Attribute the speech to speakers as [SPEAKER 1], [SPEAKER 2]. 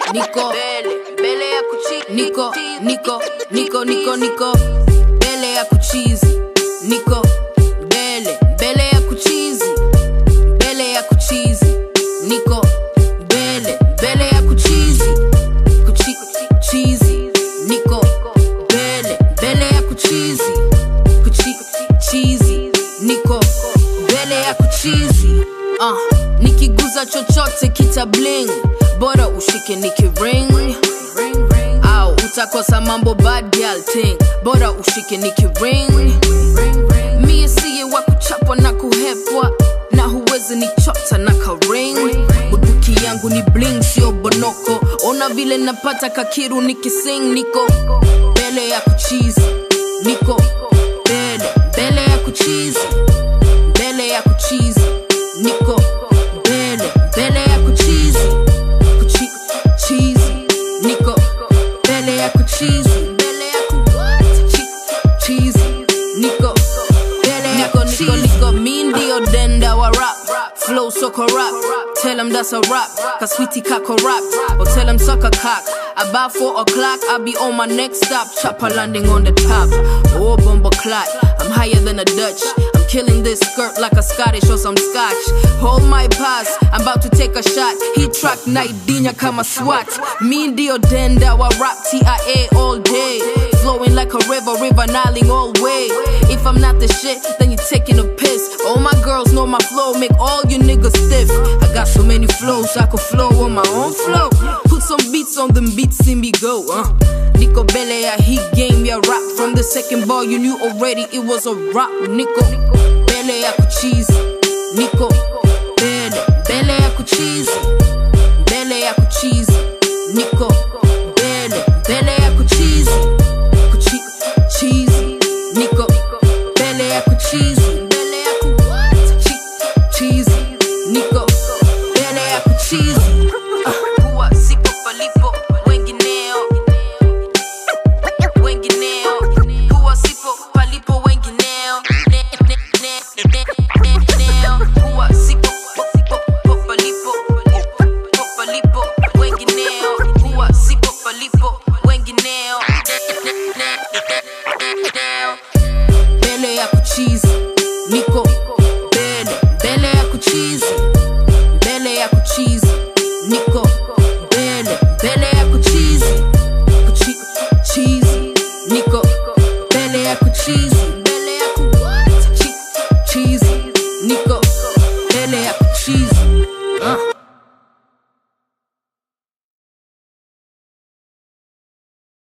[SPEAKER 1] Niko Bele ya kuchizi. Niko Bele ya kuchizi. Niko Bele ya kuchizi. Bele ya kuchizi. Niko Bele ya kuchizi. Cheesy. Niko Bele ya kuchizi. Cheesy. Niko Bele ya kuchizi. Nikiguza chochote kita bling, bora ushike nikiring. Au utakosa mambo bad girl thing, bora ushike nikiring. Mie siye wa kuchapwa na kuhepwa, na huwezi nichota na karing. Buduki yangu ni bling sio bonoko, ona vile napata kakiru nikising. Niko Bele ya kuchizi. Niko Bele ya kuchizi. Bele ya kuchizi. Niko Bele ya kuchizi. Cheesy. Niko Bele ya kuchizi. Bele ya cheesy. Niko Bele ya kuchizi. Niko mi ndio denda wa rap. Flow so corrupt. Tell him that's a rap. Cause sweetie kako rap. Or tell him suck a cock. About 4 o'clock, I'll be on my next stop. Chopper landing on the top. Oh, bumble clot. I'm higher than a Dutch. I'm killing this skirt like a Scottish or some Scotch. Hold my pass, I'm about to take a shot. Heat track night, dinya kama SWAT. Me ndio denda wa rap TIA all day. Flowing like a river Niling all way. If I'm not the shit, then you're taking a piss. All my girls know my flow, make all you niggas stiff. I got so many flows, I could flow on my own flow. Put some beats on them beats, see me go. Niko Bele ya heat game, ya rap. From the second bar, you knew already it was a rap. Niko Bele ya kuchizi. Niko Bele ya kuchizi. Bele ya kuchizi. Niko Bele ya kuchizi. Cheesy. Niko Bele ya kuchizi. Bele ya cheesy. Niko Bele ya kuchizi. Kuwa sipo palipo wengineo. Kuwa sipo palipo wengineo. Kuwa sipo palipo wengineo. Kuwa sipo palipo wengineo. Bele ya kuchizi. Niko Bele ya kuchizi.